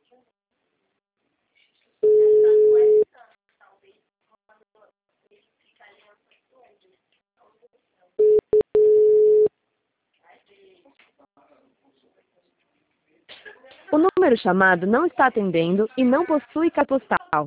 O número chamado não está atendendo e não possui caixa postal.